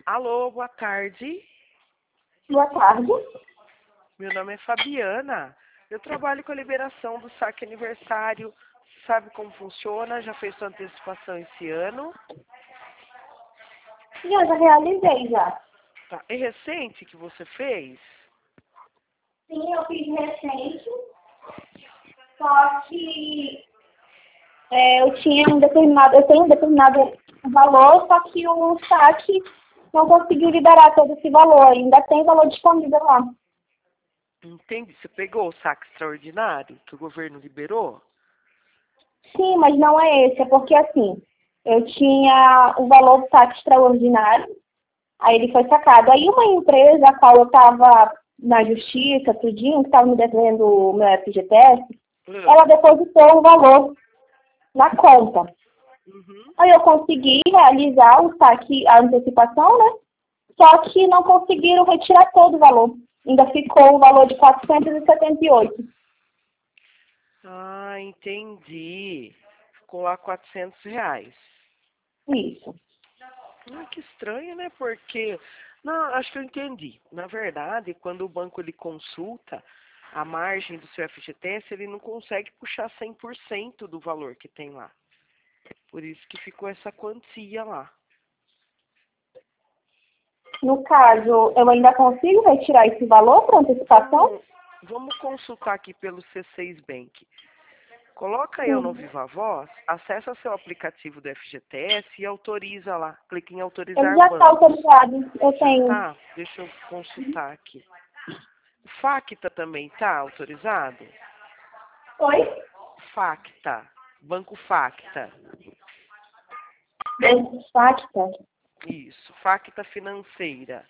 Alô, boa tarde. Boa tarde. Meu nome é Fabiana. Eu trabalho com a liberação do saque aniversário. Sabe como funciona? Já fez sua antecipação esse ano? Já realizei já. Tá. É recente que você fez? Sim, eu fiz recente, só que eu tenho um determinado valor, só que o saque não conseguiu liberar todo esse valor. Ainda tem valor disponível lá. Entendi. Você pegou o saque extraordinário que o governo liberou? Sim, mas não é esse, é porque assim, eu tinha o valor do saque extraordinário, aí ele foi sacado. Aí uma empresa, a qual eu estava na justiça, tudinho, que estava me devendo o meu FGTS, ela depositou um valor na conta. Uhum. Aí eu consegui realizar o saque, a antecipação, né? Só que não conseguiram retirar todo o valor. Ainda ficou o valor de 478. Ah, entendi. Ficou lá R$ 400. Isso. Que estranho, né? Porque, não, acho que eu entendi. Na verdade, quando o banco ele consulta a margem do seu FGTS, ele não consegue puxar 100% do valor que tem lá. Por isso que ficou essa quantia lá. No caso, eu ainda consigo retirar esse valor para antecipação? Vamos consultar aqui pelo C6 Bank. Coloca eu no Sim. Viva Voz, acessa seu aplicativo do FGTS e autoriza lá. Clique em Ele autorizar já está bancos. autorizado. Eu Já tenho. tá? Deixa eu consultar aqui. O Facta também tá autorizado? Oi? Facta. Banco Facta. Facta. Isso. Facta Financeira.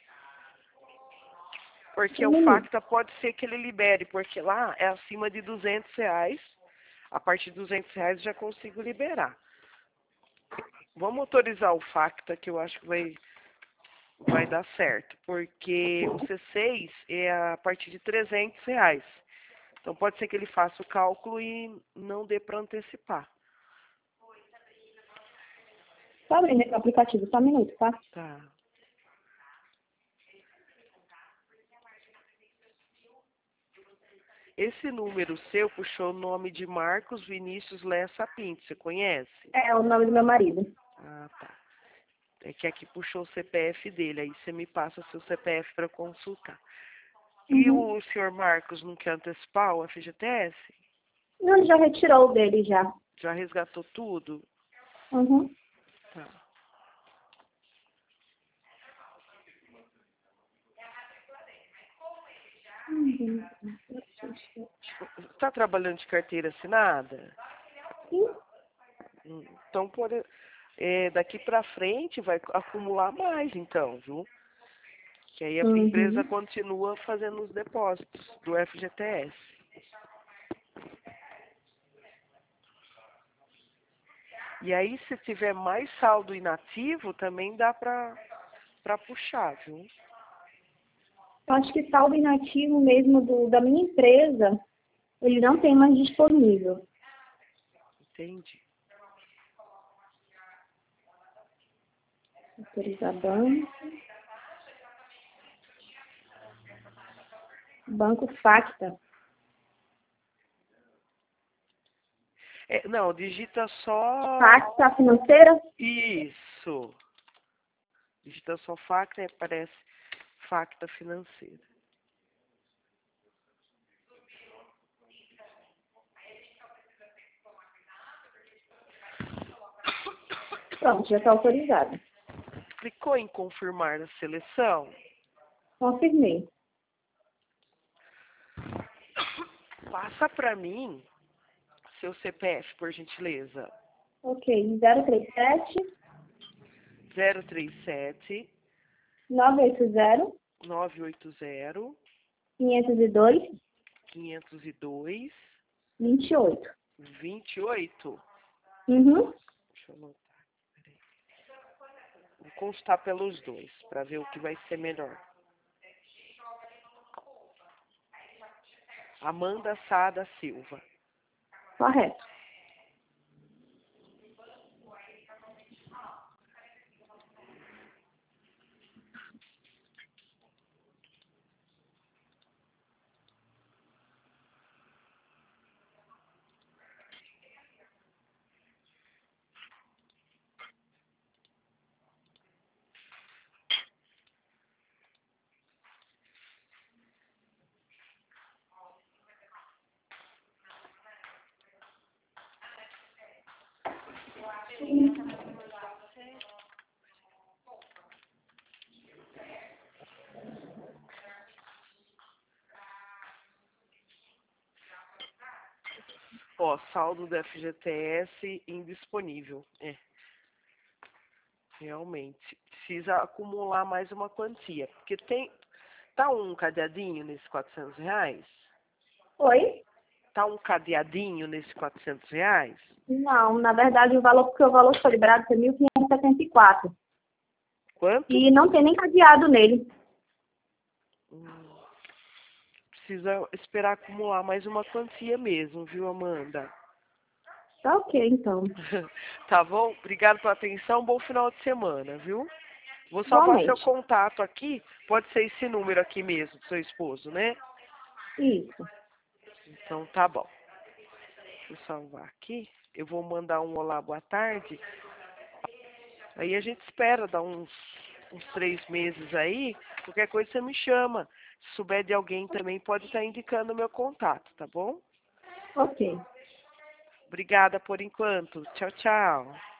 Porque o Sim. Facta pode ser que ele libere, porque lá é acima de R$ 200. A partir de R$ 200 eu já consigo liberar. Vamos autorizar o Facta, que eu acho que vai dar certo. Porque o C6 é a partir de R$ 300. Então pode ser que ele faça o cálculo e não dê para antecipar. Só abrindo aqui o aplicativo, só um minuto, tá? Tá. Esse número seu puxou o nome de Marcos Vinícius Lessa Pinto. Você conhece? É o nome do meu marido. Ah, tá. É que aqui puxou o CPF dele. Aí você me passa seu CPF para consultar. E Uhum. o senhor Marcos não quer antecipar o FGTS? Não, ele já retirou o dele já. Já resgatou tudo? Uhum. Tá. Tá trabalhando de carteira assinada? Sim. Então, daqui para frente vai acumular mais, então, viu? Que aí a empresa Uhum. continua fazendo os depósitos do FGTS. E aí, se tiver mais saldo inativo, também dá para puxar, viu? Eu acho que saldo inativo mesmo da minha empresa, ele não tem mais disponível. Entende? Autorizar banco. Banco Facta. Não, digita só Facta financeira? isso. Digita só Facta e aparece Facta Financeira. Pronto, já está autorizado. Clicou em confirmar a seleção? Confirmei. Passa para mim seu CPF, por gentileza. Ok, 037 037 980 980 502 502 28. 28. Uhum. Deixa eu anotar. Peraí. Vou consultar pelos dois, para ver o que vai ser melhor. Amanda Sá da Silva. Correto. Ó, saldo do FGTS indisponível. É, realmente. Precisa acumular mais uma quantia. Porque tá um cadeadinho nesses R$ 400? Oi? Tá um cadeadinho nesses R$ 400? Não, na verdade, porque o valor foi liberado foi 1.574. Quanto? E não tem nem cadeado nele. Precisa esperar acumular mais uma quantia mesmo, viu, Amanda? Tá ok, então. Tá bom? Obrigado pela atenção. Bom final de semana, viu? Vou salvar seu Igualmente. contato aqui. Pode ser esse número aqui mesmo, do seu esposo, né? Isso. Então tá bom. Deixa eu salvar aqui. Eu vou mandar um olá, boa tarde. Aí a gente espera dar uns 3 meses aí. Qualquer coisa você me chama. Se souber de alguém também, pode estar indicando o meu contato, tá bom? Ok. Obrigada por enquanto. Tchau, tchau.